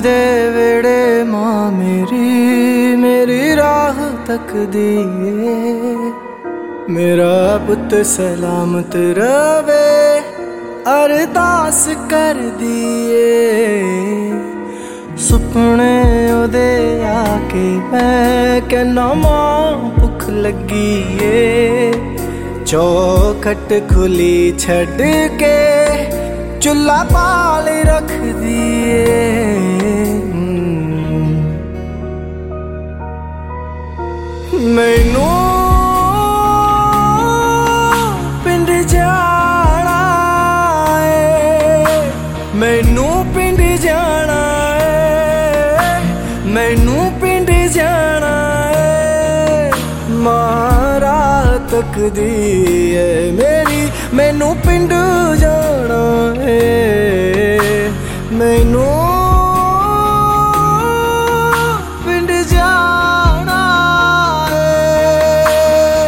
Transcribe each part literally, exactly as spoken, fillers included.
दे वेड़े मां मेरी मेरी राह तक दिए, मेरा पुत सलामत रवे अरदास कर दिए। सुपने ओदे आके मैं कहना मां भुख लगी है, चौखट खुली छड़ के चुल्हा पाल रख दिए। मैनू पिंड जाना है, मैनू पिंड जाना है, मैनू पिंड जाना है। मारा तक दी है मेरी मैनू पिंड जाना है, मैनू पिंड जाना है।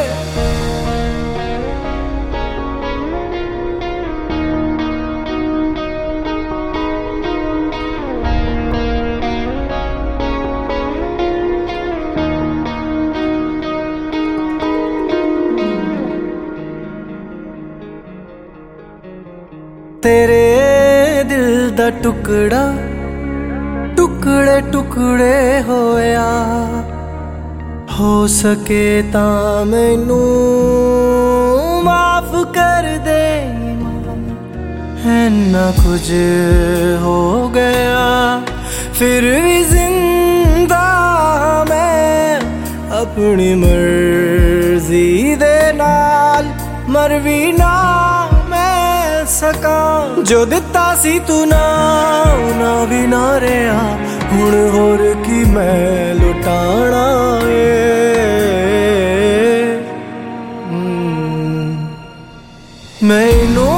तेरे दिल दा टुकड़ा टुकड़े टुकड़े होया, हो सके तां मैनू माफ कर दे। इन्ना कुछ हो गया फिर भी जिंदा मैं, अपनी मर्जी दे नाल मर भी ना सका। जो दिता सी तू ना ना भी ना रहा, हुण होर की मैं लुटाना है। मैनू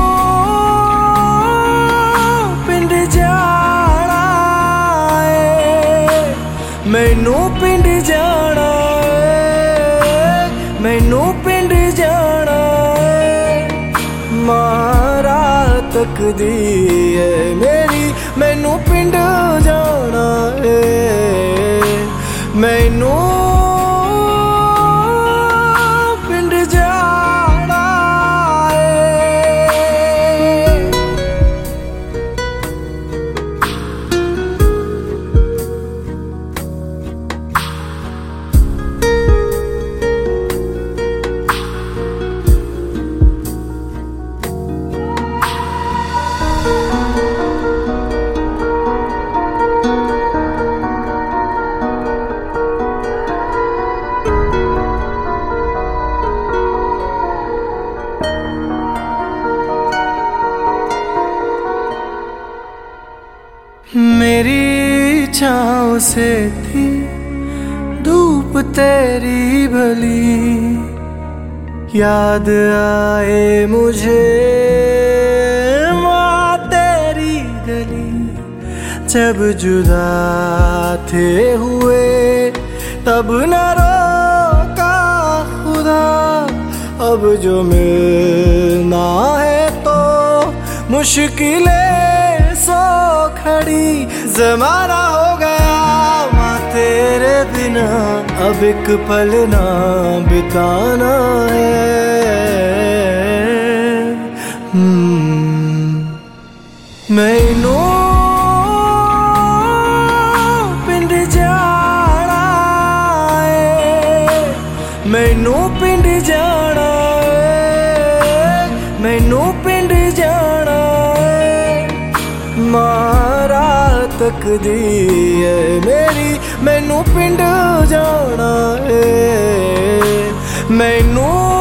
पिंड जाना है, मैनू पिंड जाना है, मैनू पिंड जाना है। मारा तक दी है मेरी मैनू पिंड जाना है, मैनू पिंड जाना है। मेरी छाँव से थी धूप तेरी भली, याद आए मुझे माँ तेरी गली। जब जुदा थे हुए तब न रोका खुदा, अब जो मिलना है तो मुश्किलें सो खड़ी। ज़माना हो गया माँ तेरे बिना, अब एक पल ना बिताना है। मैनू पिंड जाना है, मैनू पिंड जाना है, मैनू पिंड जाना है। मारा तक दी है मेरी मैनू पिंड जाना है, मैनू